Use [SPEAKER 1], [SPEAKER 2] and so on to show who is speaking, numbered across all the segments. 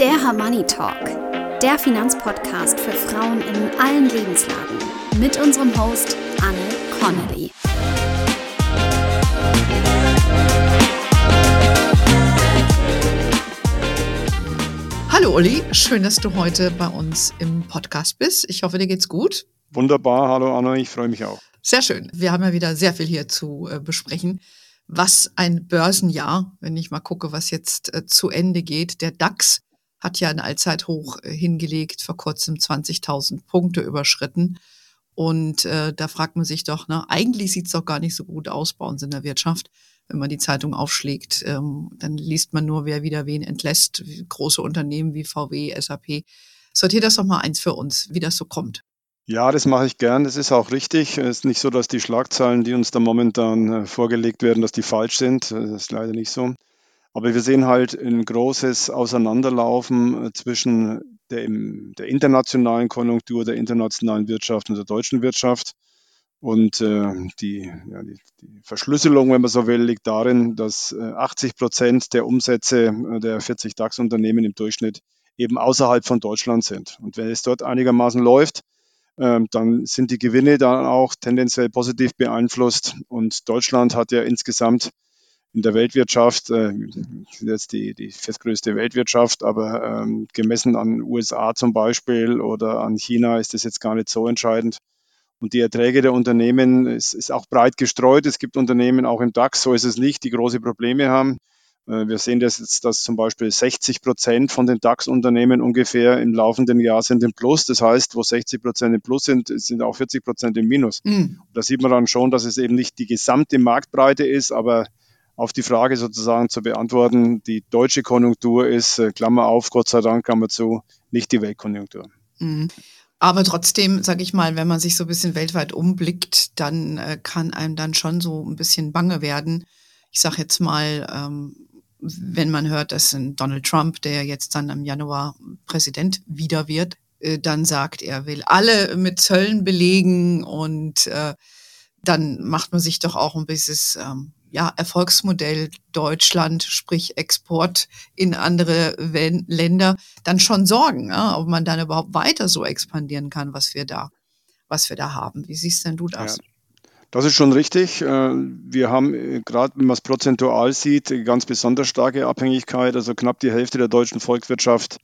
[SPEAKER 1] Der Money Talk, der Finanzpodcast für Frauen in allen Lebenslagen mit unserem Host Anne Connolly.
[SPEAKER 2] Hallo Uli, schön, dass du heute bei uns im Podcast bist. Ich hoffe, dir geht's gut.
[SPEAKER 3] Wunderbar, hallo Anna, ich freue mich auch.
[SPEAKER 2] Sehr schön. Wir haben ja wieder sehr viel hier zu besprechen. Was ein Börsenjahr, wenn ich mal gucke, was jetzt zu Ende geht. Der DAX hat ja ein Allzeithoch hingelegt, vor kurzem 20.000 Punkte überschritten. Und da fragt man sich doch, eigentlich sieht's doch gar nicht so gut aus bei uns in der Wirtschaft. Wenn man die Zeitung aufschlägt, dann liest man nur, wer wieder wen entlässt. Große Unternehmen wie VW, SAP. Sortier das doch mal eins für uns, wie das so kommt.
[SPEAKER 3] Ja, das mache ich gern. Das ist auch richtig. Es ist nicht so, dass die Schlagzeilen, die uns da momentan vorgelegt werden, dass die falsch sind. Das ist leider nicht so. Aber wir sehen halt ein großes Auseinanderlaufen zwischen der internationalen Konjunktur, der internationalen Wirtschaft und der deutschen Wirtschaft. Und die Verschlüsselung, wenn man so will, liegt darin, dass 80% der Umsätze der 40 DAX-Unternehmen im Durchschnitt eben außerhalb von Deutschland sind. Und wenn es dort einigermaßen läuft, dann sind die Gewinne dann auch tendenziell positiv beeinflusst. Und Deutschland hat ja insgesamt in der Weltwirtschaft, jetzt die viertgrößte Weltwirtschaft, aber gemessen an USA zum Beispiel oder an China ist das jetzt gar nicht so entscheidend. Und die Erträge der Unternehmen ist auch breit gestreut. Es gibt Unternehmen auch im DAX, so ist es nicht, die große Probleme haben. Wir sehen das jetzt, dass zum Beispiel 60% von den DAX-Unternehmen ungefähr im laufenden Jahr sind im Plus. Das heißt, wo 60% im Plus sind, sind auch 40% im Minus. Da sieht man dann schon, dass es eben nicht die gesamte Marktbreite ist, aber auf die Frage sozusagen zu beantworten, die deutsche Konjunktur ist, Klammer auf, Gott sei Dank, Klammer zu, nicht die Weltkonjunktur.
[SPEAKER 2] Aber trotzdem, sage ich mal, wenn man sich so ein bisschen weltweit umblickt, dann kann einem dann schon so ein bisschen bange werden. Ich sage jetzt mal, wenn man hört, dass ein Donald Trump, der jetzt dann im Januar Präsident wieder wird, dann sagt, er will alle mit Zöllen belegen und dann macht man sich doch auch ein bisschen Erfolgsmodell Deutschland, sprich Export in andere Länder, dann schon Sorgen, ob man dann überhaupt weiter so expandieren kann, was wir da haben. Wie siehst denn du das?
[SPEAKER 3] Ja. Das ist schon richtig. Wir haben gerade, wenn man es prozentual sieht, ganz besonders starke Abhängigkeit. Also knapp die Hälfte der deutschen Volkswirtschaft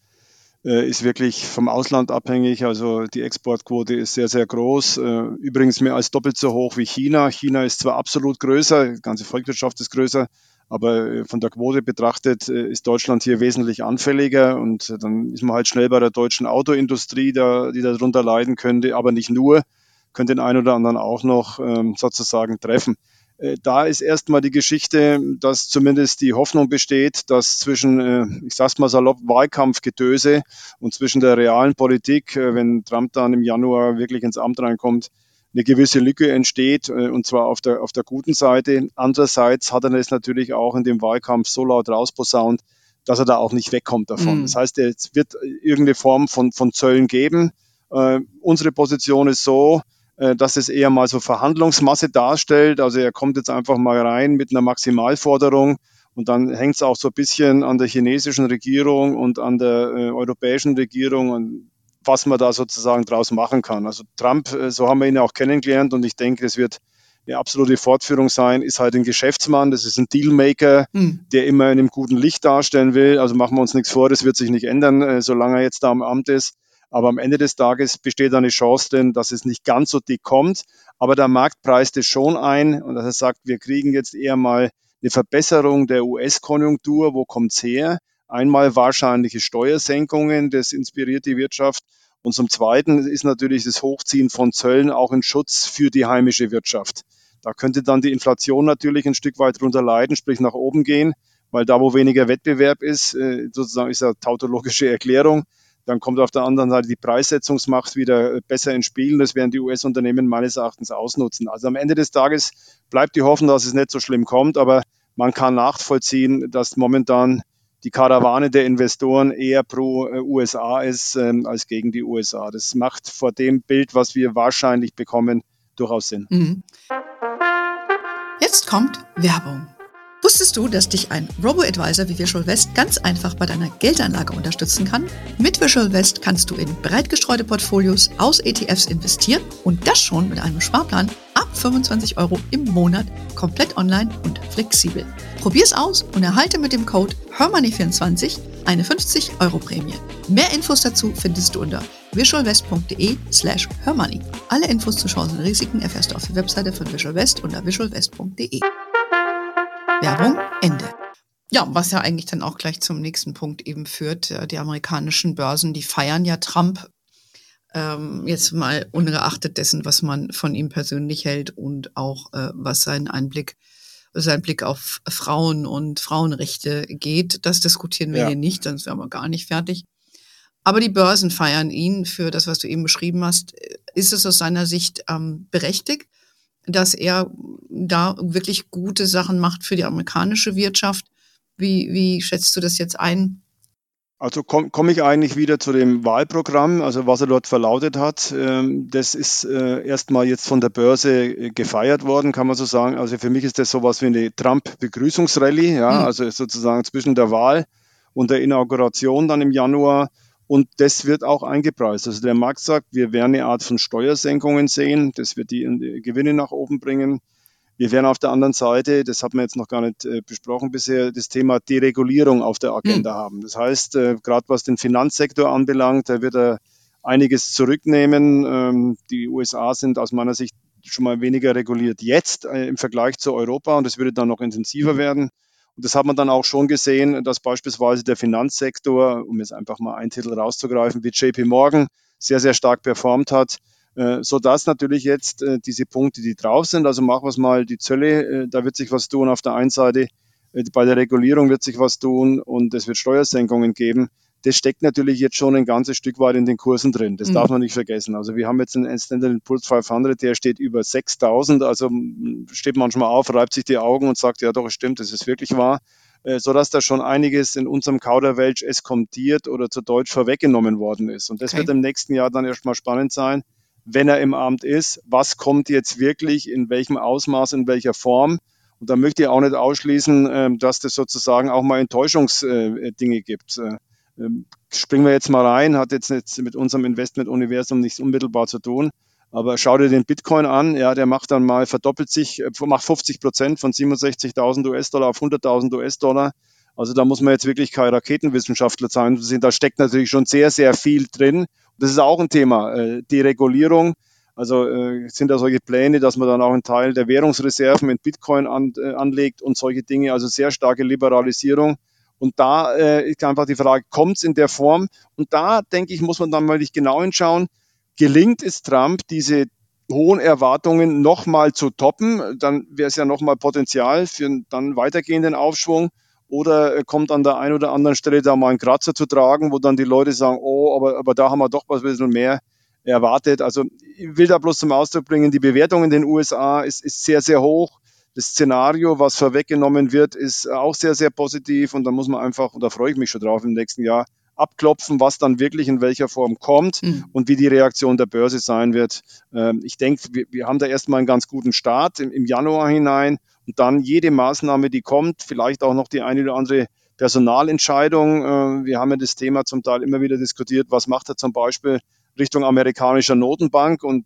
[SPEAKER 3] ist wirklich vom Ausland abhängig. Also die Exportquote ist sehr, sehr groß. Übrigens mehr als doppelt so hoch wie China. China ist zwar absolut größer, die ganze Volkswirtschaft ist größer, aber von der Quote betrachtet ist Deutschland hier wesentlich anfälliger. Und dann ist man halt schnell bei der deutschen Autoindustrie, die darunter leiden könnte, aber nicht nur. Könnte den einen oder anderen auch noch sozusagen treffen. Da ist erstmal die Geschichte, dass zumindest die Hoffnung besteht, dass zwischen, ich sag's mal salopp, Wahlkampfgetöse und zwischen der realen Politik, wenn Trump dann im Januar wirklich ins Amt reinkommt, eine gewisse Lücke entsteht, und zwar auf der guten Seite. Andererseits hat er es natürlich auch in dem Wahlkampf so laut rausposaunt, dass er da auch nicht wegkommt davon. Das heißt, es wird irgendeine Form von Zöllen geben. Unsere Position ist so, dass es eher mal so Verhandlungsmasse darstellt. Also er kommt jetzt einfach mal rein mit einer Maximalforderung und dann hängt es auch so ein bisschen an der chinesischen Regierung und an der europäischen Regierung und was man da sozusagen draus machen kann. Also Trump, so haben wir ihn ja auch kennengelernt und ich denke, es wird eine absolute Fortführung sein, ist halt ein Geschäftsmann, das ist ein Dealmaker, der immer in einem guten Licht darstellen will. Also machen wir uns nichts vor, das wird sich nicht ändern, solange er jetzt da am Amt ist. Aber am Ende des Tages besteht eine Chance drin, dass es nicht ganz so dick kommt. Aber der Markt preist es schon ein und dass er sagt, wir kriegen jetzt eher mal eine Verbesserung der US-Konjunktur. Wo kommt's her? Einmal wahrscheinliche Steuersenkungen, das inspiriert die Wirtschaft. Und zum Zweiten ist natürlich das Hochziehen von Zöllen auch ein Schutz für die heimische Wirtschaft. Da könnte dann die Inflation natürlich ein Stück weit drunter leiden, sprich nach oben gehen, weil da, wo weniger Wettbewerb ist, sozusagen ist eine tautologische Erklärung. Dann kommt auf der anderen Seite die Preissetzungsmacht wieder besser ins Spiel. Das werden die US-Unternehmen meines Erachtens ausnutzen. Also am Ende des Tages bleibt die Hoffnung, dass es nicht so schlimm kommt, aber man kann nachvollziehen, dass momentan die Karawane der Investoren eher pro USA ist als gegen die USA. Das macht vor dem Bild, was wir wahrscheinlich bekommen, durchaus Sinn.
[SPEAKER 2] Jetzt kommt Werbung. Wusstest du, dass dich ein Robo-Advisor wie Visual West ganz einfach bei deiner Geldanlage unterstützen kann? Mit Visual West kannst du in breit gestreute Portfolios aus ETFs investieren und das schon mit einem Sparplan ab 25 € im Monat, komplett online und flexibel. Probier's aus und erhalte mit dem Code HERMONEY24 eine 50 € Prämie. Mehr Infos dazu findest du unter visualwest.de/hermoney. Alle Infos zu Chancen und Risiken erfährst du auf der Webseite von Visual West unter visualwest.de. Werbung Ende. Ja, was ja eigentlich dann auch gleich zum nächsten Punkt eben führt. Die amerikanischen Börsen, die feiern ja Trump, jetzt mal ungeachtet dessen, was man von ihm persönlich hält und auch was sein Blick auf Frauen und Frauenrechte geht. Das diskutieren wir hier nicht, sonst wären wir gar nicht fertig. Aber die Börsen feiern ihn für das, was du eben beschrieben hast. Ist es aus seiner Sicht berechtigt, dass er da wirklich gute Sachen macht für die amerikanische Wirtschaft? Wie schätzt du das jetzt ein?
[SPEAKER 3] Also komme ich eigentlich wieder zu dem Wahlprogramm, also was er dort verlautet hat. Das ist erstmal jetzt von der Börse gefeiert worden, kann man so sagen. Also für mich ist das sowas wie eine Trump-Begrüßungsrallye, also sozusagen zwischen der Wahl und der Inauguration dann im Januar. Und das wird auch eingepreist. Also der Markt sagt, wir werden eine Art von Steuersenkungen sehen. Das wird die Gewinne nach oben bringen. Wir werden auf der anderen Seite, das hat man jetzt noch gar nicht besprochen bisher, das Thema Deregulierung auf der Agenda haben. Das heißt, gerade was den Finanzsektor anbelangt, da wird er einiges zurücknehmen. Die USA sind aus meiner Sicht schon mal weniger reguliert jetzt im Vergleich zu Europa und das würde dann noch intensiver werden. Und das hat man dann auch schon gesehen, dass beispielsweise der Finanzsektor, um jetzt einfach mal einen Titel rauszugreifen, wie JP Morgan, sehr, sehr stark performt hat, sodass natürlich jetzt diese Punkte, die drauf sind, also machen wir es mal, die Zölle, da wird sich was tun auf der einen Seite, bei der Regulierung wird sich was tun und es wird Steuersenkungen geben. Das steckt natürlich jetzt schon ein ganzes Stück weit in den Kursen drin. Das darf man nicht vergessen. Also wir haben jetzt einen Standard & Poor's 500, der steht über 6.000. Also steht manchmal auf, reibt sich die Augen und sagt, ja doch, es stimmt, das ist wirklich wahr. Sodass da schon einiges in unserem Kauderwelsch eskontiert oder zu Deutsch vorweggenommen worden ist. Und das wird im nächsten Jahr dann erstmal spannend sein, wenn er im Amt ist. Was kommt jetzt wirklich, in welchem Ausmaß, in welcher Form? Und da möchte ich auch nicht ausschließen, dass das sozusagen auch mal Enttäuschungsdinge gibt. Springen wir jetzt mal rein, hat jetzt mit unserem Investment-Universum nichts unmittelbar zu tun, aber schau dir den Bitcoin an, ja, der macht dann mal, verdoppelt sich, macht 50% von 67.000 US-Dollar auf 100.000 US-Dollar. Also da muss man jetzt wirklich kein Raketenwissenschaftler sein. Da steckt natürlich schon sehr, sehr viel drin. Das ist auch ein Thema, Deregulierung. Also sind da solche Pläne, dass man dann auch einen Teil der Währungsreserven in Bitcoin anlegt und solche Dinge, also sehr starke Liberalisierung. Und da ist einfach die Frage, kommt es in der Form? Und da, denke ich, muss man dann mal nicht genau hinschauen, gelingt es Trump, diese hohen Erwartungen nochmal zu toppen, dann wäre es ja nochmal Potenzial für einen dann weitergehenden Aufschwung. Oder kommt an der einen oder anderen Stelle da mal ein Kratzer zu tragen, wo dann die Leute sagen, oh, aber da haben wir doch was ein bisschen mehr erwartet. Also ich will da bloß zum Ausdruck bringen, die Bewertung in den USA ist sehr, sehr hoch. Das Szenario, was vorweggenommen wird, ist auch sehr, sehr positiv. Und da muss man einfach, und da freue ich mich schon drauf im nächsten Jahr, abklopfen, was dann wirklich in welcher Form kommt und wie die Reaktion der Börse sein wird. Ich denke, wir haben da erstmal einen ganz guten Start im Januar hinein und dann jede Maßnahme, die kommt, vielleicht auch noch die eine oder andere Personalentscheidung. Wir haben ja das Thema zum Teil immer wieder diskutiert, was macht er zum Beispiel Richtung amerikanischer Notenbank und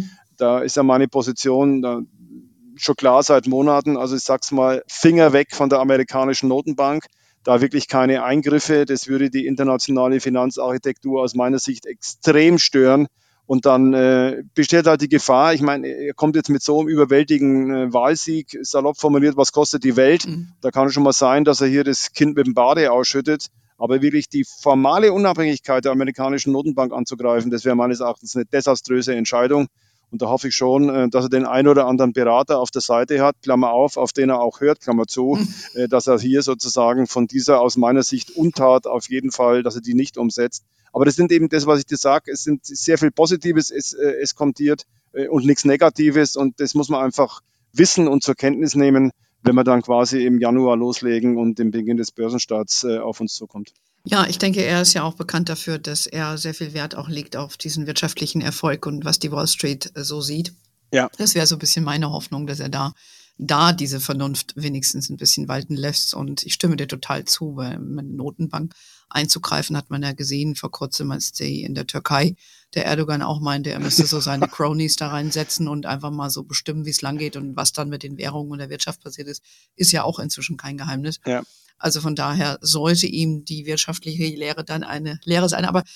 [SPEAKER 3] da ist ja meine Position schon klar seit Monaten, also ich sag's mal, Finger weg von der amerikanischen Notenbank. Da wirklich keine Eingriffe. Das würde die internationale Finanzarchitektur aus meiner Sicht extrem stören. Und dann besteht halt die Gefahr, ich meine, er kommt jetzt mit so einem überwältigenden Wahlsieg, salopp formuliert, was kostet die Welt? Da kann es schon mal sein, dass er hier das Kind mit dem Bade ausschüttet. Aber wirklich die formale Unabhängigkeit der amerikanischen Notenbank anzugreifen, das wäre meines Erachtens eine desaströse Entscheidung. Und da hoffe ich schon, dass er den einen oder anderen Berater auf der Seite hat, Klammer auf den er auch hört, Klammer zu, dass er hier sozusagen von dieser aus meiner Sicht Untat auf jeden Fall, dass er die nicht umsetzt. Aber das sind eben das, was ich dir sage, es sind sehr viel Positives, es kontiert und nichts Negatives und das muss man einfach wissen und zur Kenntnis nehmen, wenn wir dann quasi im Januar loslegen und den Beginn des Börsenstarts auf uns zukommt.
[SPEAKER 2] Ja, ich denke, er ist ja auch bekannt dafür, dass er sehr viel Wert auch legt auf diesen wirtschaftlichen Erfolg und was die Wall Street so sieht.
[SPEAKER 3] Ja.
[SPEAKER 2] Das wäre so ein bisschen meine Hoffnung, dass er da da diese Vernunft wenigstens ein bisschen walten lässt. Und ich stimme dir total zu, weil mit Notenbank einzugreifen, hat man ja gesehen vor kurzem, als in der Türkei der Erdogan auch meinte, er müsste so seine Cronies da reinsetzen und einfach mal so bestimmen, wie es lang geht und was dann mit den Währungen und der Wirtschaft passiert ist ja auch inzwischen kein Geheimnis.
[SPEAKER 3] Ja.
[SPEAKER 2] Also von daher sollte ihm die wirtschaftliche Lehre dann eine Lehre sein. Aber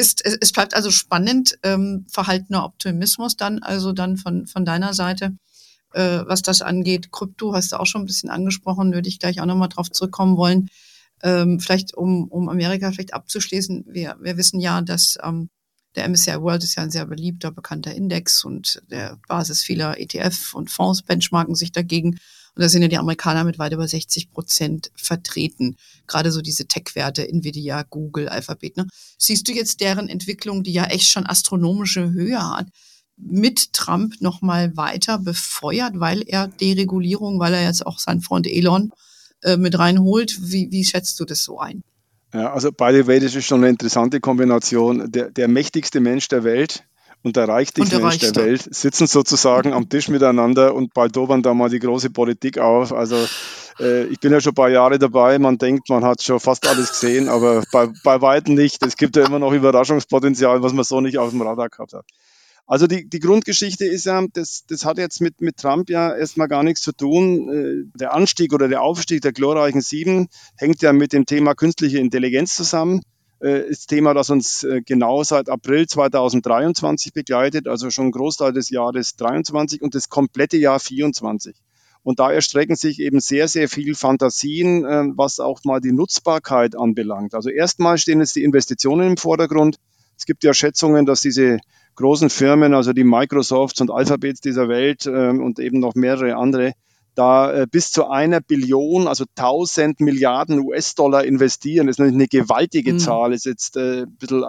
[SPEAKER 2] es bleibt also spannend, verhaltener Optimismus dann von deiner Seite, was das angeht. Krypto hast du auch schon ein bisschen angesprochen, würde ich gleich auch nochmal drauf zurückkommen wollen. Vielleicht um Amerika vielleicht abzuschließen, wir wissen ja, dass der MSCI World ist ja ein sehr beliebter, bekannter Index und der Basis vieler ETF und Fonds benchmarken sich dagegen. Und da sind ja die Amerikaner mit weit über 60% vertreten. Gerade so diese Tech-Werte, Nvidia, Google, Alphabet. Ne? Siehst du jetzt deren Entwicklung, die ja echt schon astronomische Höhe hat, mit Trump nochmal weiter befeuert, weil er Deregulierung, weil er jetzt auch seinen Freund Elon mit reinholt? Wie schätzt du das so ein?
[SPEAKER 3] Ja, also by the way, das ist schon eine interessante Kombination. Der mächtigste Mensch der Welt und der reichste Mensch der Welt sitzen sozusagen am Tisch miteinander und bald dobern da mal die große Politik auf. Also ich bin ja schon ein paar Jahre dabei, man denkt, man hat schon fast alles gesehen, aber bei weitem nicht. Es gibt ja immer noch Überraschungspotenzial, was man so nicht auf dem Radar gehabt hat. Also die Grundgeschichte ist ja, das hat jetzt mit Trump ja erstmal gar nichts zu tun. Der Anstieg oder der Aufstieg der glorreichen 7 hängt ja mit dem Thema künstliche Intelligenz zusammen. Das Thema, das uns genau seit April 2023 begleitet, also schon ein Großteil des Jahres 23 und das komplette Jahr 24. Und da erstrecken sich eben sehr, sehr viel Fantasien, was auch mal die Nutzbarkeit anbelangt. Also erstmal stehen jetzt die Investitionen im Vordergrund. Es gibt ja Schätzungen, dass diese großen Firmen, also die Microsofts und Alphabets dieser Welt und eben noch mehrere andere, da bis zu 1 Billion, also 1000 Milliarden US-Dollar investieren. Das ist natürlich eine gewaltige Zahl, ist jetzt ein bisschen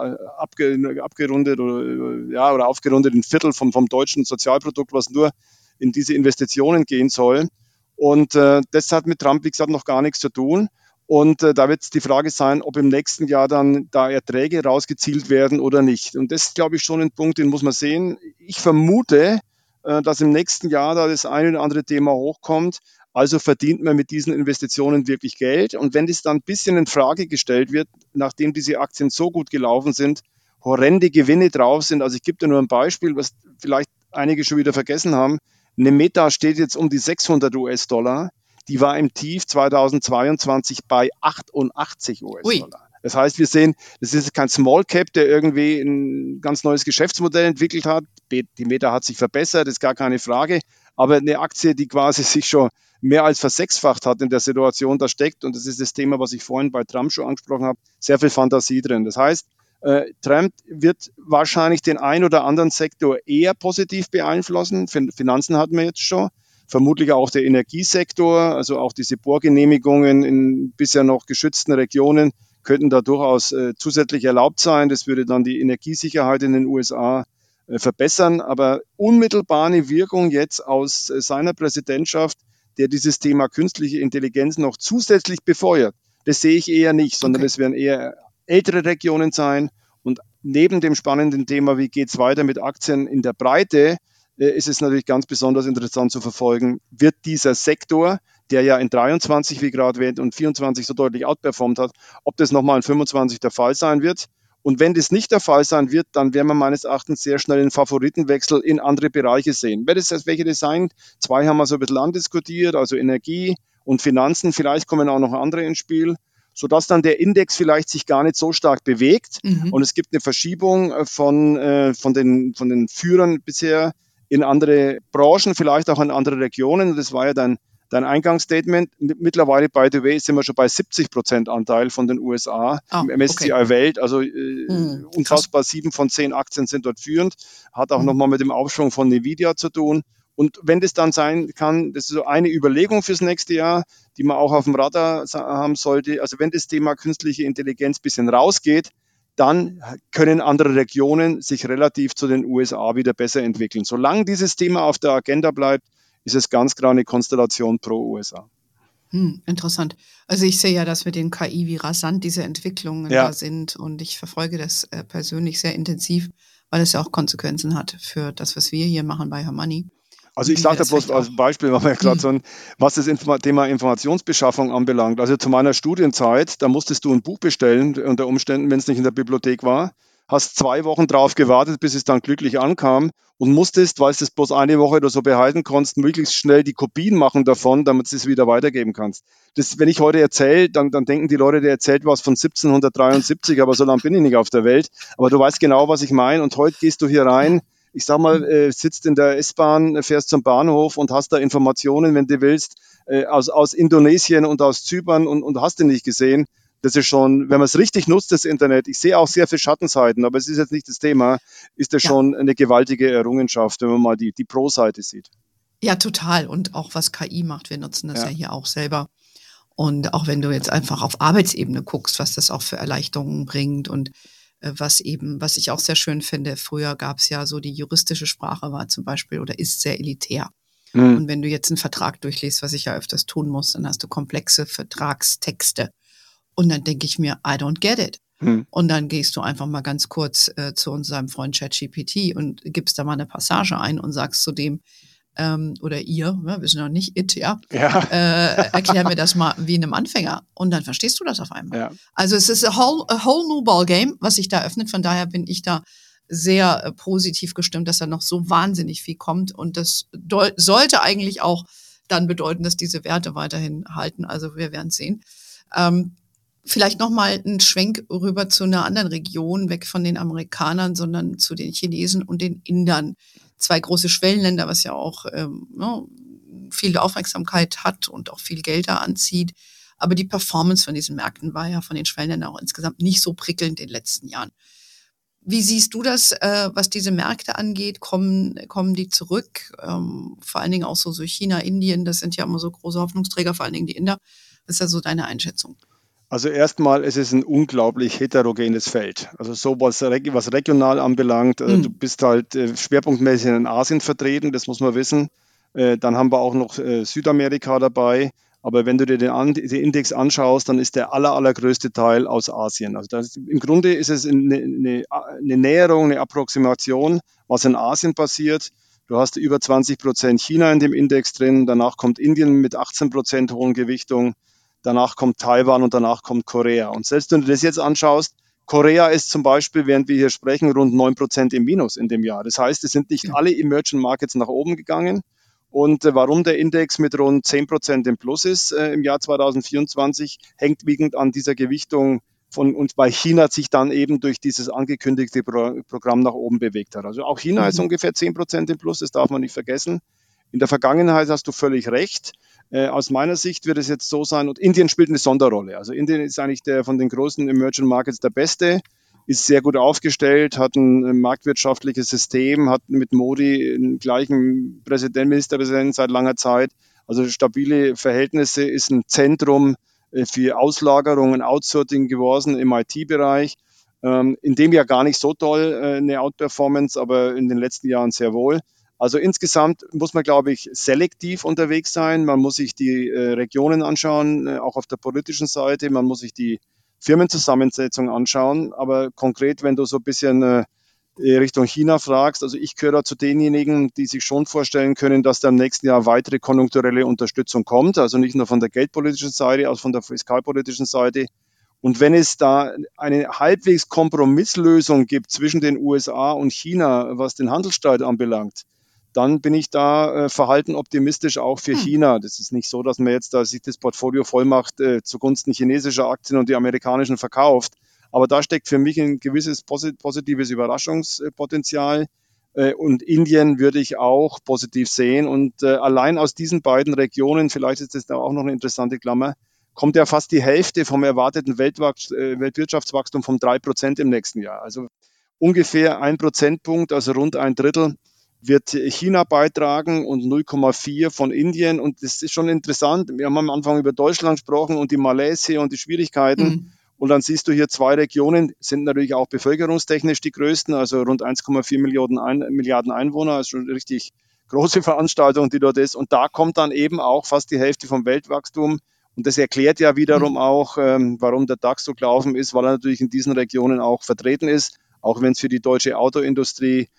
[SPEAKER 3] abgerundet oder aufgerundet, ein Viertel vom deutschen Sozialprodukt, was nur in diese Investitionen gehen soll. Und das hat mit Trump, wie gesagt, noch gar nichts zu tun. Und da wird die Frage sein, ob im nächsten Jahr dann da Erträge rausgezielt werden oder nicht. Und das ist, glaube ich, schon ein Punkt, den muss man sehen. Ich vermute, dass im nächsten Jahr da das eine oder andere Thema hochkommt. Also verdient man mit diesen Investitionen wirklich Geld. Und wenn das dann ein bisschen in Frage gestellt wird, nachdem diese Aktien so gut gelaufen sind, horrende Gewinne drauf sind. Also ich gebe dir nur ein Beispiel, was vielleicht einige schon wieder vergessen haben. Eine Meta steht jetzt um die 600 US-Dollar. Die war im Tief 2022 bei 88 US-Dollar. Ui. Das heißt, wir sehen, das ist kein Small Cap, der irgendwie ein ganz neues Geschäftsmodell entwickelt hat. Die Meta hat sich verbessert, ist gar keine Frage. Aber eine Aktie, die quasi sich schon mehr als versechsfacht hat in der Situation, da steckt, und das ist das Thema, was ich vorhin bei Trump schon angesprochen habe, sehr viel Fantasie drin. Das heißt, Trump wird wahrscheinlich den ein oder anderen Sektor eher positiv beeinflussen. Finanzen hatten wir jetzt schon. Vermutlich auch der Energiesektor, also auch diese Bohrgenehmigungen in bisher noch geschützten Regionen könnten da durchaus zusätzlich erlaubt sein. Das würde dann die Energiesicherheit in den USA verbessern. Aber unmittelbar eine Wirkung jetzt aus seiner Präsidentschaft, der dieses Thema künstliche Intelligenz noch zusätzlich befeuert, das sehe ich eher nicht, sondern es werden eher ältere Regionen sein. Und neben dem spannenden Thema, wie geht es weiter mit Aktien in der Breite, ist es natürlich ganz besonders interessant zu verfolgen, wird dieser Sektor, der ja in 23, wie gerade erwähnt, und 24 so deutlich outperformt hat, ob das nochmal in 25 der Fall sein wird. Und wenn das nicht der Fall sein wird, dann werden wir meines Erachtens sehr schnell einen Favoritenwechsel in andere Bereiche sehen. Welche das sein? 2 haben wir so ein bisschen andiskutiert, also Energie und Finanzen. Vielleicht kommen auch noch andere ins Spiel, sodass dann der Index vielleicht sich gar nicht so stark bewegt. Und es gibt eine Verschiebung von den Führern bisher in andere Branchen, vielleicht auch in andere Regionen. Das war ja dein Eingangsstatement. Mittlerweile, by the way, sind wir schon bei 70% Anteil von den USA im MSCI Welt. Also unfassbar 7 von 10 Aktien sind dort führend. Hat auch nochmal mit dem Aufschwung von Nvidia zu tun. Und wenn das dann sein kann, das ist so eine Überlegung fürs nächste Jahr, die man auch auf dem Radar haben sollte. Also wenn das Thema künstliche Intelligenz ein bisschen rausgeht, dann können andere Regionen sich relativ zu den USA wieder besser entwickeln. Solange dieses Thema auf der Agenda bleibt, ist es ganz klar eine Konstellation pro USA.
[SPEAKER 2] Interessant. Also ich sehe ja, dass mit den KI, wie rasant diese Entwicklungen da sind, und ich verfolge das persönlich sehr intensiv, weil es ja auch Konsequenzen hat für das, was wir hier machen bei Hermoney.
[SPEAKER 3] Also ich
[SPEAKER 2] wie
[SPEAKER 3] sage
[SPEAKER 2] wir
[SPEAKER 3] da
[SPEAKER 2] das
[SPEAKER 3] bloß
[SPEAKER 2] vielleicht
[SPEAKER 3] als
[SPEAKER 2] auch.
[SPEAKER 3] Beispiel, weil wir ja gerade was das Thema Informationsbeschaffung anbelangt. Also zu meiner Studienzeit, da musstest du ein Buch bestellen, unter Umständen, wenn es nicht in der Bibliothek war, hast 2 Wochen drauf gewartet, bis es dann glücklich ankam und musstest, weil du es bloß eine Woche oder so behalten konntest, möglichst schnell die Kopien machen davon, damit du es wieder weitergeben kannst. Das, wenn ich heute erzähle, dann denken die Leute, der erzählt was von 1773, aber so lange bin ich nicht auf der Welt. Aber du weißt genau, was ich meine. Und heute gehst du hier rein, ich sag mal, sitzt in der S-Bahn, fährst zum Bahnhof und hast da Informationen, wenn du willst, aus Indonesien und aus Zypern und hast du nicht gesehen. Das ist schon, wenn man es richtig nutzt, das Internet, ich sehe auch sehr viele Schattenseiten, aber es ist jetzt nicht das Thema, ist das
[SPEAKER 2] Ja,
[SPEAKER 3] schon eine gewaltige Errungenschaft, wenn man mal die Pro-Seite sieht.
[SPEAKER 2] ja, total. Und auch was KI macht, wir nutzen das ja
[SPEAKER 3] Ja.
[SPEAKER 2] hier auch selber. Und auch wenn du jetzt einfach auf Arbeitsebene guckst, was das auch für Erleichterungen bringt und was ich auch sehr schön finde, früher gab es ja so, die juristische Sprache war zum Beispiel oder ist sehr elitär.
[SPEAKER 3] Hm.
[SPEAKER 2] Und wenn du jetzt einen Vertrag durchliest, was ich ja öfters tun muss, dann hast du komplexe Vertragstexte. Und dann denke ich mir, I don't get it.
[SPEAKER 3] Hm.
[SPEAKER 2] Und dann gehst du einfach mal ganz kurz zu unserem Freund ChatGPT und gibst da mal eine Passage ein und sagst zu dem, oder ihr, wir sind noch nicht it, ja,
[SPEAKER 3] Ja.
[SPEAKER 2] erklär mir das mal wie einem Anfänger. Und dann verstehst du das auf einmal.
[SPEAKER 3] Ja.
[SPEAKER 2] Also es ist a whole new ball game, was sich da öffnet. Von daher bin ich da sehr positiv gestimmt, dass da noch so wahnsinnig viel kommt. Und das sollte eigentlich auch dann bedeuten, dass diese Werte weiterhin halten. Also wir werden sehen. Vielleicht nochmal einen Schwenk rüber zu einer anderen Region, weg von den Amerikanern, sondern zu den Chinesen und den Indern. 2 große Schwellenländer, was ja auch viel Aufmerksamkeit hat und auch viel Geld da anzieht. Aber die Performance von diesen Märkten war ja von den Schwellenländern auch insgesamt nicht so prickelnd in den letzten Jahren. Wie siehst du das, was diese Märkte angeht? Kommen die zurück? Vor allen Dingen auch so China, Indien, das sind ja immer so große Hoffnungsträger, vor allen Dingen die Inder. Was ist ja so deine Einschätzung?
[SPEAKER 3] Also erstmal, es ist ein unglaublich heterogenes Feld. Also so was regional anbelangt, du bist halt schwerpunktmäßig in Asien vertreten, das muss man wissen. Dann haben wir auch noch Südamerika dabei. Aber wenn du dir den Index anschaust, dann ist der allergrößte Teil aus Asien. Also im Grunde ist es eine Näherung, eine Approximation, was in Asien passiert. Du hast über 20% China in dem Index drin, danach kommt Indien mit 18% hohen Gewichtung. Danach kommt Taiwan und danach kommt Korea. Und selbst wenn du das jetzt anschaust, Korea ist zum Beispiel, während wir hier sprechen, rund 9% im Minus in dem Jahr. Das heißt, es sind nicht alle Emerging Markets nach oben gegangen. Und warum der Index mit rund 10% im Plus ist im Jahr 2024, hängt wiegend an dieser Gewichtung von uns, weil China sich dann eben durch dieses angekündigte Programm nach oben bewegt hat. Also auch China ist ungefähr 10% im Plus, das darf man nicht vergessen. In der Vergangenheit hast du völlig recht. Aus meiner Sicht wird es jetzt so sein, und Indien spielt eine Sonderrolle. Also Indien ist eigentlich der von den großen Emerging Markets der beste, ist sehr gut aufgestellt, hat ein marktwirtschaftliches System, hat mit Modi den gleichen Ministerpräsidenten seit langer Zeit. Also stabile Verhältnisse, ist ein Zentrum für Auslagerungen, Outsourcing geworden im IT-Bereich. In dem Jahr gar nicht so toll eine Outperformance, aber in den letzten Jahren sehr wohl. Also insgesamt muss man, glaube ich, selektiv unterwegs sein. Man muss sich die Regionen anschauen, auch auf der politischen Seite. Man muss sich die Firmenzusammensetzung anschauen. Aber konkret, wenn du so ein bisschen Richtung China fragst, also ich gehöre da zu denjenigen, die sich schon vorstellen können, dass da im nächsten Jahr weitere konjunkturelle Unterstützung kommt. Also nicht nur von der geldpolitischen Seite, auch von der fiskalpolitischen Seite. Und wenn es da eine halbwegs Kompromisslösung gibt zwischen den USA und China, was den Handelsstreit anbelangt, dann bin ich da verhalten optimistisch auch für China. Das ist nicht so, dass man jetzt da sich das Portfolio voll macht zugunsten chinesischer Aktien und die amerikanischen verkauft. Aber da steckt für mich ein gewisses positives Überraschungspotenzial. Und Indien würde ich auch positiv sehen. Und allein aus diesen beiden Regionen, vielleicht ist das da auch noch eine interessante Klammer, kommt ja fast die Hälfte vom erwarteten Weltwirtschaftswachstum von 3% im nächsten Jahr. Also ungefähr 1 Prozentpunkt, also rund 1/3 wird China beitragen und 0,4 von Indien. Und das ist schon interessant. Wir haben am Anfang über Deutschland gesprochen und die Malaise und die Schwierigkeiten. Und dann siehst du hier 2 Regionen, sind natürlich auch bevölkerungstechnisch die größten, also rund 1,4 Milliarden Einwohner, also schon eine richtig große Veranstaltung, die dort ist. Und da kommt dann eben auch fast die Hälfte vom Weltwachstum. Und das erklärt ja wiederum auch, warum der DAX so gelaufen ist, weil er natürlich in diesen Regionen auch vertreten ist, auch wenn es für die deutsche Autoindustrie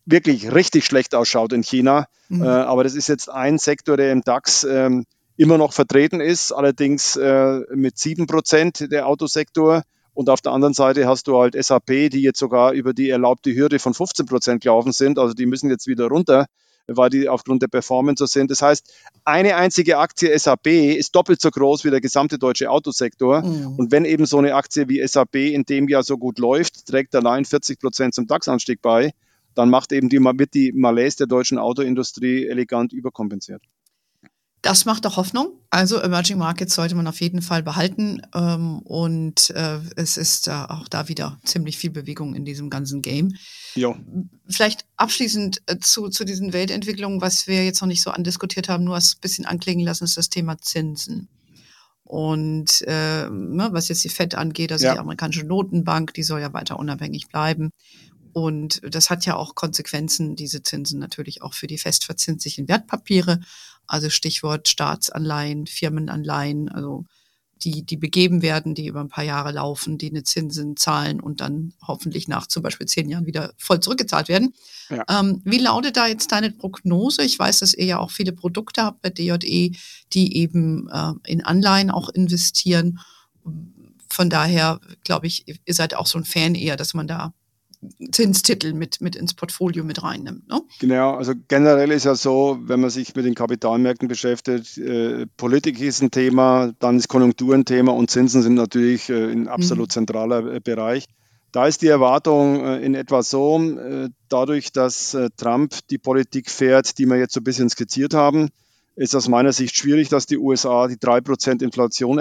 [SPEAKER 3] wirklich richtig schlecht ausschaut in China. Aber das ist jetzt ein Sektor, der im DAX immer noch vertreten ist, allerdings mit 7% der Autosektor. Und auf der anderen Seite hast du halt SAP, die jetzt sogar über die erlaubte Hürde von 15% gelaufen sind. Also die müssen jetzt wieder runter, weil die aufgrund der Performance so sind. Das heißt, eine einzige Aktie SAP ist doppelt so groß wie der gesamte deutsche Autosektor. Und wenn eben so eine Aktie wie SAP in dem Jahr so gut läuft, trägt allein 40% zum DAX-Anstieg bei, dann wird die Malaise der deutschen Autoindustrie elegant überkompensiert.
[SPEAKER 2] Das macht doch Hoffnung. Also Emerging Markets sollte man auf jeden Fall behalten. Und es ist auch da wieder ziemlich viel Bewegung in diesem ganzen Game.
[SPEAKER 3] Jo.
[SPEAKER 2] Vielleicht abschließend zu diesen Weltentwicklungen, was wir jetzt noch nicht so andiskutiert haben, nur ein bisschen anklingen lassen, ist das Thema Zinsen. Und was jetzt die FED angeht, also die amerikanische Notenbank, die soll ja weiter unabhängig bleiben. Und das hat ja auch Konsequenzen, diese Zinsen natürlich auch für die festverzinslichen Wertpapiere. Also Stichwort Staatsanleihen, Firmenanleihen, also die begeben werden, die über ein paar Jahre laufen, die eine Zinsen zahlen und dann hoffentlich nach zum Beispiel 10 Jahren wieder voll zurückgezahlt werden. Ja. Wie lautet da jetzt deine Prognose? Ich weiß, dass ihr ja auch viele Produkte habt bei DJE, die eben in Anleihen auch investieren. Von daher glaube ich, ihr seid auch so ein Fan eher, dass man da Zinstitel mit ins Portfolio mit reinnimmt. Ne?
[SPEAKER 3] Genau, also generell ist ja so, wenn man sich mit den Kapitalmärkten beschäftigt, Politik ist ein Thema, dann ist Konjunktur ein Thema und Zinsen sind natürlich ein absolut zentraler Bereich. Da ist die Erwartung in etwa so, dadurch, dass Trump die Politik fährt, die wir jetzt so ein bisschen skizziert haben, ist aus meiner Sicht schwierig, dass die USA die 2% Inflation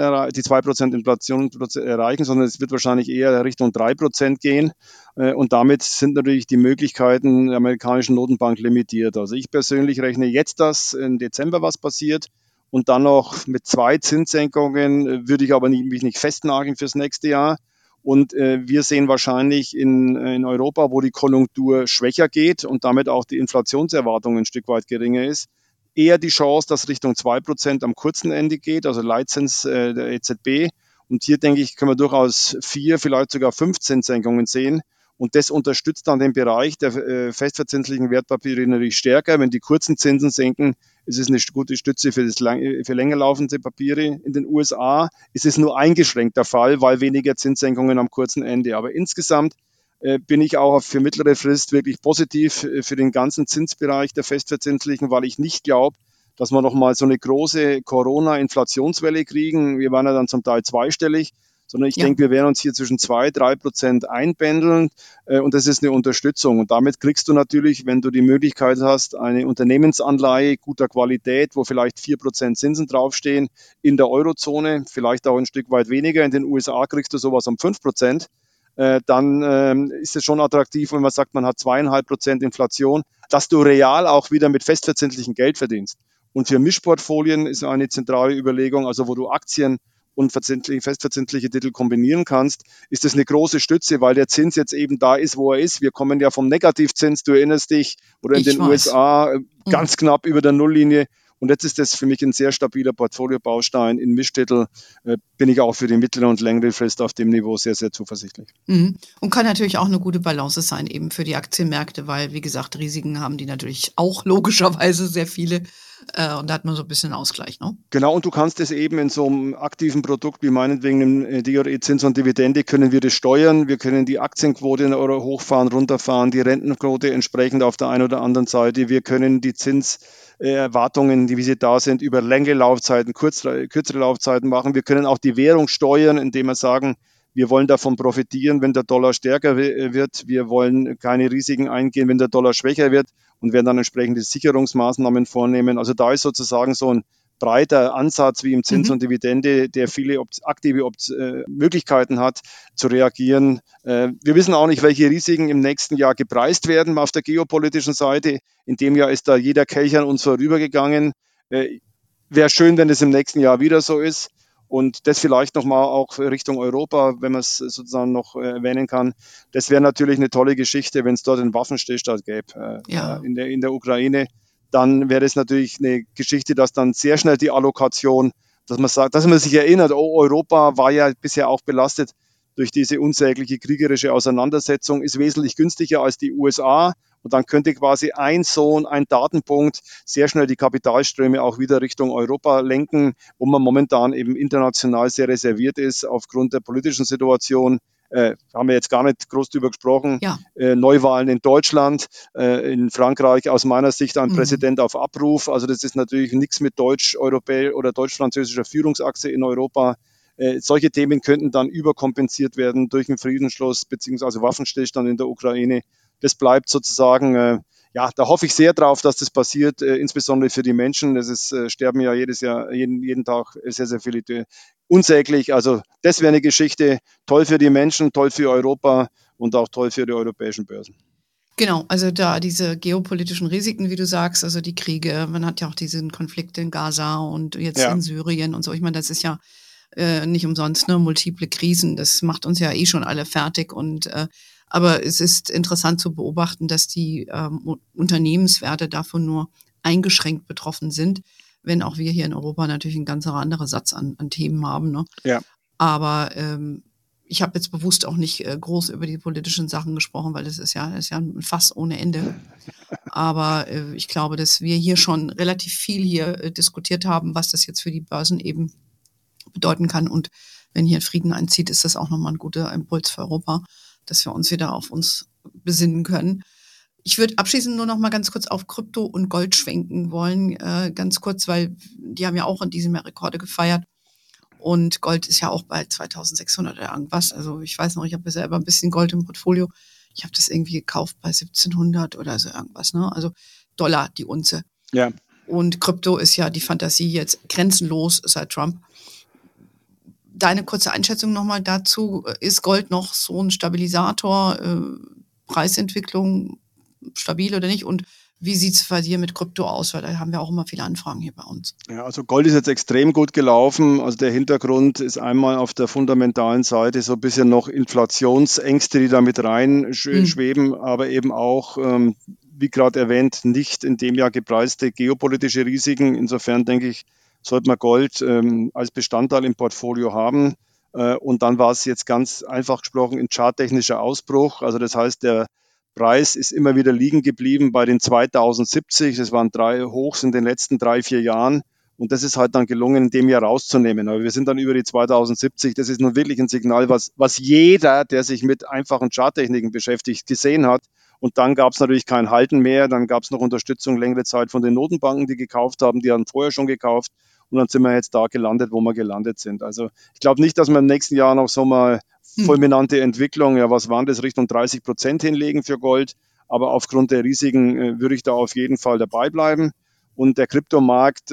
[SPEAKER 3] erreichen, sondern es wird wahrscheinlich eher Richtung 3% gehen. Und damit sind natürlich die Möglichkeiten der amerikanischen Notenbank limitiert. Also ich persönlich rechne jetzt, dass im Dezember was passiert und dann noch mit 2 Zinssenkungen würde ich aber mich nicht festnageln fürs nächste Jahr. Und wir sehen wahrscheinlich in Europa, wo die Konjunktur schwächer geht und damit auch die Inflationserwartung ein Stück weit geringer ist, eher die Chance, dass Richtung 2% am kurzen Ende geht, also Leitzins der EZB. Und hier, denke ich, können wir durchaus 4, vielleicht sogar 5 Zinssenkungen sehen. Und das unterstützt dann den Bereich der festverzinslichen Wertpapiere natürlich stärker. Wenn die kurzen Zinsen senken, ist es eine gute Stütze für länger laufende Papiere. In den USA ist es nur eingeschränkt der Fall, weil weniger Zinssenkungen am kurzen Ende. Aber insgesamt bin ich auch für mittlere Frist wirklich positiv für den ganzen Zinsbereich der festverzinslichen, weil ich nicht glaube, dass wir nochmal so eine große Corona-Inflationswelle kriegen. Wir waren ja dann zum Teil zweistellig, sondern ich denke, wir werden uns hier zwischen 2-3% einpendeln und das ist eine Unterstützung. Und damit kriegst du natürlich, wenn du die Möglichkeit hast, eine Unternehmensanleihe guter Qualität, wo vielleicht 4% Zinsen draufstehen, in der Eurozone, vielleicht auch ein Stück weit weniger. In den USA kriegst du sowas um 5%. Dann ist es schon attraktiv, wenn man sagt, man hat 2,5% Inflation, dass du real auch wieder mit festverzinslichem Geld verdienst. Und für Mischportfolien ist eine zentrale Überlegung, also wo du Aktien und festverzinsliche Titel kombinieren kannst, ist das eine große Stütze, weil der Zins jetzt eben da ist, wo er ist. Wir kommen ja vom Negativzins, du erinnerst dich, oder in den USA ganz knapp über der Nulllinie. Und jetzt ist das für mich ein sehr stabiler Portfoliobaustein. In Mischtitel bin ich auch für die mittlere und längere Frist auf dem Niveau sehr, sehr zuversichtlich.
[SPEAKER 2] Und kann natürlich auch eine gute Balance sein eben für die Aktienmärkte, weil, wie gesagt, Risiken haben die natürlich auch logischerweise sehr viele. Und da hat man so ein bisschen Ausgleich, ne?
[SPEAKER 3] Genau, und du kannst es eben in so einem aktiven Produkt wie meinetwegen im DJE Zins und Dividende, können wir das steuern. Wir können die Aktienquote in Euro hochfahren, runterfahren, die Rentenquote entsprechend auf der einen oder anderen Seite. Wir können die Zinserwartungen, wie sie da sind, über längere Laufzeiten, kürzere Laufzeiten machen. Wir können auch die Währung steuern, indem wir sagen, wir wollen davon profitieren, wenn der Dollar stärker wird. Wir wollen keine Risiken eingehen, wenn der Dollar schwächer wird und werden dann entsprechende Sicherungsmaßnahmen vornehmen. Also da ist sozusagen so ein breiter Ansatz wie im Zins und Dividende, der viele aktive Möglichkeiten hat, zu reagieren. Wir wissen auch nicht, welche Risiken im nächsten Jahr gepreist werden auf der geopolitischen Seite. In dem Jahr ist da jeder Kelch an uns vorübergegangen. Wäre schön, wenn es im nächsten Jahr wieder so ist. Und das vielleicht nochmal auch Richtung Europa, wenn man es sozusagen noch erwähnen kann. Das wäre natürlich eine tolle Geschichte, wenn es dort einen Waffenstillstand gäbe in der Ukraine. Dann wäre es natürlich eine Geschichte, dass dann sehr schnell die Allokation, dass man sagt, dass man sich erinnert, Europa war ja bisher auch belastet durch diese unsägliche kriegerische Auseinandersetzung, ist wesentlich günstiger als die USA. Und dann könnte quasi ein Datenpunkt sehr schnell die Kapitalströme auch wieder Richtung Europa lenken, wo man momentan eben international sehr reserviert ist aufgrund der politischen Situation. Haben wir jetzt gar nicht groß drüber gesprochen.
[SPEAKER 2] Ja.
[SPEAKER 3] Neuwahlen in Deutschland, in Frankreich aus meiner Sicht ein Präsident auf Abruf. Also das ist natürlich nichts mit deutsch-europäischer oder deutsch-französischer Führungsachse in Europa. Solche Themen könnten dann überkompensiert werden durch einen Friedensschluss bzw. Waffenstillstand in der Ukraine. Das bleibt sozusagen, da hoffe ich sehr drauf, dass das passiert, insbesondere für die Menschen. Sterben ja jeden Tag sehr, sehr viele unsäglich. Also das wäre eine Geschichte, toll für die Menschen, toll für Europa und auch toll für die europäischen Börsen.
[SPEAKER 2] Genau, also da diese geopolitischen Risiken, wie du sagst, also die Kriege, man hat ja auch diesen Konflikt in Gaza und jetzt in Syrien und so. Ich meine, das ist ja nicht umsonst, ne, multiple Krisen, das macht uns ja eh schon alle fertig aber es ist interessant zu beobachten, dass die Unternehmenswerte davon nur eingeschränkt betroffen sind, wenn auch wir hier in Europa natürlich ein ganz anderer Satz an Themen haben. Ne?
[SPEAKER 3] Ja.
[SPEAKER 2] Aber ich habe jetzt bewusst auch nicht groß über die politischen Sachen gesprochen, weil das ist ja ein Fass ohne Ende. Aber ich glaube, dass wir hier schon relativ viel hier diskutiert haben, was das jetzt für die Börsen eben bedeuten kann. Und wenn hier Frieden einzieht, ist das auch nochmal ein guter Impuls für Europa, dass wir uns wieder auf uns besinnen können. Ich würde abschließend nur noch mal ganz kurz auf Krypto und Gold schwenken wollen, ganz kurz, weil die haben ja auch in diesem Jahr Rekorde gefeiert. Und Gold ist ja auch bei 2.600 oder irgendwas. Also ich weiß noch, ich habe selber ein bisschen Gold im Portfolio. Ich habe das irgendwie gekauft bei 1.700 oder so irgendwas, ne? Also Dollar die Unze.
[SPEAKER 3] Ja.
[SPEAKER 2] Und Krypto ist ja die Fantasie jetzt grenzenlos seit Trump. Deine kurze Einschätzung nochmal dazu. Ist Gold noch so ein Stabilisator, Preisentwicklung stabil oder nicht? Und wie sieht es bei dir mit Krypto aus? Weil da haben wir auch immer viele Anfragen hier bei uns.
[SPEAKER 3] Ja, also Gold ist jetzt extrem gut gelaufen. Also der Hintergrund ist einmal auf der fundamentalen Seite so ein bisschen noch Inflationsängste, die da mit reinschweben, aber eben auch, wie gerade erwähnt, nicht in dem Jahr gepreiste geopolitische Risiken. Insofern denke ich, sollte man Gold als Bestandteil im Portfolio haben. Und dann war es jetzt ganz einfach gesprochen ein charttechnischer Ausbruch. Also das heißt, der Preis ist immer wieder liegen geblieben bei den 2070. Das waren 3 Hochs in den letzten 3-4 Jahren. Und das ist halt dann gelungen, in dem Jahr rauszunehmen. Aber wir sind dann über die 2070. Das ist nun wirklich ein Signal, was jeder, der sich mit einfachen Charttechniken beschäftigt, gesehen hat. Und dann gab es natürlich kein Halten mehr. Dann gab es noch Unterstützung längere Zeit von den Notenbanken, die gekauft haben. Die haben vorher schon gekauft. Und dann sind wir jetzt da gelandet, wo wir gelandet sind. Also ich glaube nicht, dass wir im nächsten Jahr noch so mal fulminante Entwicklung, was waren das, Richtung 30% hinlegen für Gold. Aber aufgrund der Risiken würde ich da auf jeden Fall dabei bleiben. Und der Kryptomarkt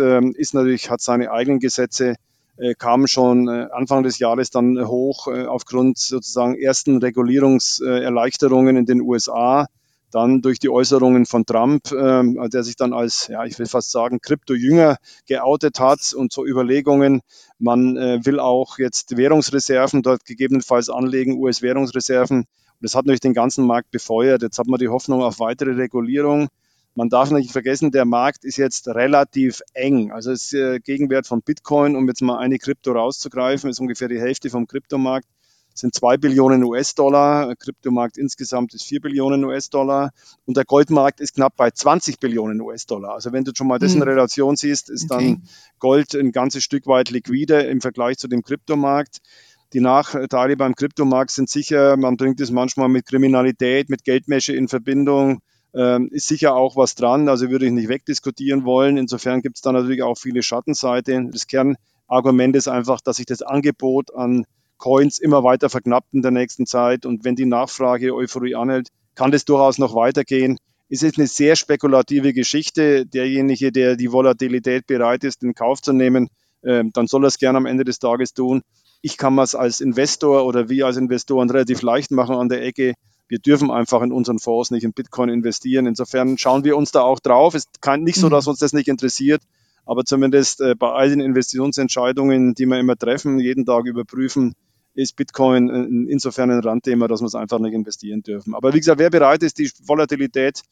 [SPEAKER 3] hat seine eigenen Gesetze, kamen schon Anfang des Jahres dann hoch aufgrund sozusagen ersten Regulierungserleichterungen in den USA. Dann durch die Äußerungen von Trump, der sich dann als, ich will fast sagen, Krypto-Jünger geoutet hat und so Überlegungen. Man will auch jetzt Währungsreserven dort gegebenenfalls anlegen, US-Währungsreserven. Und das hat natürlich den ganzen Markt befeuert. Jetzt hat man die Hoffnung auf weitere Regulierung. Man darf nicht vergessen, der Markt ist jetzt relativ eng. Also das Gegenwert von Bitcoin, um jetzt mal eine Krypto rauszugreifen, ist ungefähr die Hälfte vom Kryptomarkt. Sind 2 Billionen US-Dollar, der Kryptomarkt insgesamt ist 4 Billionen US-Dollar und der Goldmarkt ist knapp bei 20 Billionen US-Dollar. Also wenn du schon mal das in Relation siehst, ist dann Gold ein ganzes Stück weit liquide im Vergleich zu dem Kryptomarkt. Die Nachteile beim Kryptomarkt sind sicher, man bringt es manchmal mit Kriminalität, mit Geldwäsche in Verbindung, ist sicher auch was dran, also würde ich nicht wegdiskutieren wollen. Insofern gibt es da natürlich auch viele Schattenseiten. Das Kernargument ist einfach, dass sich das Angebot an Coins immer weiter verknappt in der nächsten Zeit und wenn die Nachfrage Euphorie anhält, kann das durchaus noch weitergehen. Es ist eine sehr spekulative Geschichte. Derjenige, der die Volatilität bereit ist, in Kauf zu nehmen, dann soll er es gerne am Ende des Tages tun. Ich kann mir es als Investor oder wir als Investoren relativ leicht machen an der Ecke. Wir dürfen einfach in unseren Fonds nicht in Bitcoin investieren. Insofern schauen wir uns da auch drauf. Es ist nicht so, dass uns das nicht interessiert, aber zumindest bei all den Investitionsentscheidungen, die wir immer treffen, jeden Tag überprüfen, ist Bitcoin insofern ein Randthema, dass wir es einfach nicht investieren dürfen. Aber wie gesagt, wer bereit ist, die Volatilität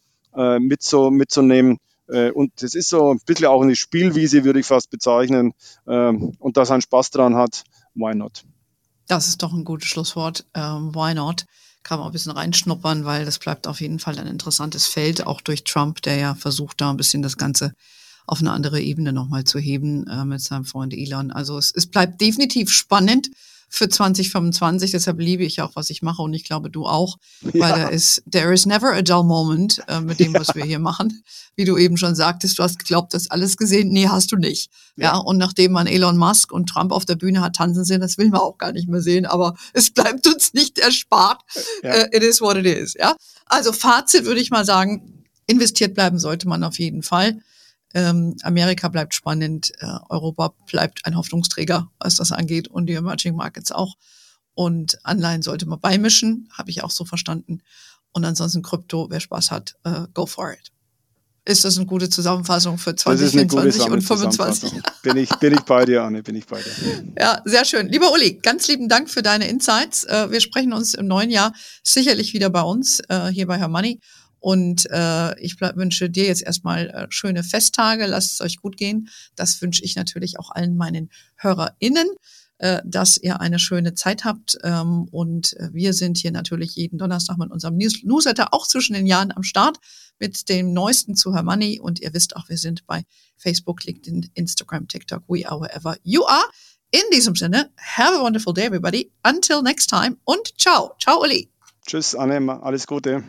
[SPEAKER 3] mitzunehmen, und das ist so ein bisschen auch eine Spielwiese, würde ich fast bezeichnen, und da seinen Spaß dran hat, why not?
[SPEAKER 2] Das ist doch ein gutes Schlusswort. Why not? Kann man auch ein bisschen reinschnuppern, weil das bleibt auf jeden Fall ein interessantes Feld, auch durch Trump, der ja versucht, da ein bisschen das Ganze auf eine andere Ebene nochmal zu heben mit seinem Freund Elon. Also es bleibt definitiv spannend für 2025. Deshalb liebe ich auch, was ich mache und ich glaube, du auch, weil there is never a dull moment mit dem, was wir hier machen. Wie du eben schon sagtest, du hast geglaubt, du hast alles gesehen. Nee, hast du nicht. Ja, und nachdem man Elon Musk und Trump auf der Bühne hat tanzen sehen, das will man auch gar nicht mehr sehen, aber es bleibt uns nicht erspart. It is what it is. Ja, also Fazit würde ich mal sagen, investiert bleiben sollte man auf jeden Fall. Amerika bleibt spannend, Europa bleibt ein Hoffnungsträger, was das angeht und die Emerging Markets auch. Und Anleihen sollte man beimischen, habe ich auch so verstanden. Und ansonsten Krypto, wer Spaß hat, go for it. Ist das eine gute Zusammenfassung für 2024 und 2025?
[SPEAKER 3] Bin ich bei dir, Anne, bin ich bei dir.
[SPEAKER 2] Ja, sehr schön. Lieber Uli, ganz lieben Dank für deine Insights. Wir sprechen uns im neuen Jahr sicherlich wieder bei uns, hier bei Her Money. Und ich wünsche dir jetzt erstmal schöne Festtage, lasst es euch gut gehen. Das wünsche ich natürlich auch allen meinen HörerInnen, dass ihr eine schöne Zeit habt. Und wir sind hier natürlich jeden Donnerstag mit unserem Newsletter auch zwischen den Jahren am Start mit dem Neuesten zu Her Money. Und ihr wisst auch, wir sind bei Facebook, LinkedIn, Instagram, TikTok, we are wherever you are. In diesem Sinne, have a wonderful day, everybody. Until next time und ciao. Ciao, Uli.
[SPEAKER 3] Tschüss, Anne, alles Gute.